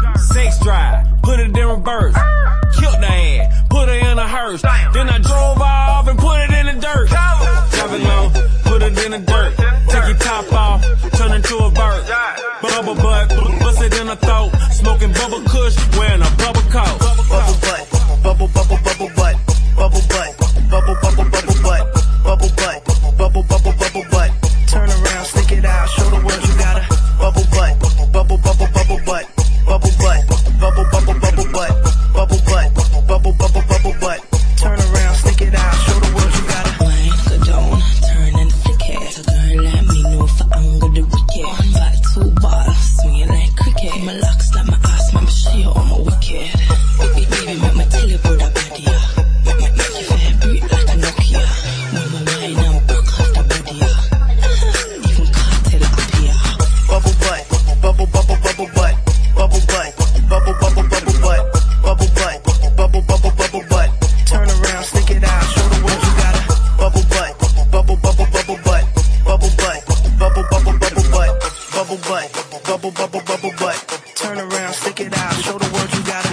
Sex drive, put it in reverse. Killed the ass, put her in a hearse. Then I drove off and put it in the dirt. Drop it low, put it in the dirt. Take your top off, turn into a bird. Bubble butt, bust it in the throat. Smoking bubble kush, wearing a bubble coat. Bubble butt, bubble bubble bubble butt, bubble butt, bubble bubble bubble butt, bubble butt, bubble bubble bubble butt. Turn around, stick it out, show the world you got a bubble butt, bubble bubble bubble butt, bubble butt, bubble bubble bubble butt, bubble butt, bubble bubble bubble butt. Turn around, stick it out, show the world you got a wine, go down, turn and flick it. A girl like me know for anger the wicked. One bite, two ball, swinging like cricket. My locks like my ass, man, show you all my wicked. Baby, make me tell you about that body, yeah. Make you vibrate like a Nokia. When my wine and broke off the body, yeah. Even cartel up here. Bubble butt, bubble bubble bubble butt, bubble butt, bubble bubble bubble butt, bubble butt, bubble bubble bubble butt. Turn around, stick it out, show the world you got a bubble butt, bubble bubble bubble butt, bubble butt, bubble bubble bubble butt, bubble butt, bubble bubble bubble butt. Turn around, stick it out, show the world you got a.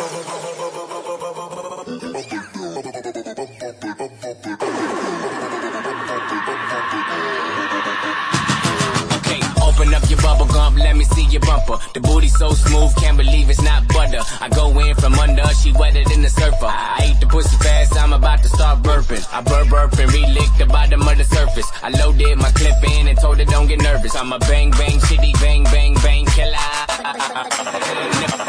Open up your bubble gum, let me see your bumper. The booty so smooth, can't believe it's not butter. I go in from under, she wetter than the surfer. I ate the pussy fast, I'm about to start burping. I burp and re-lick the bottom of the surface. I loaded my clip in and told her don't get nervous. I'm a bang bang shitty bang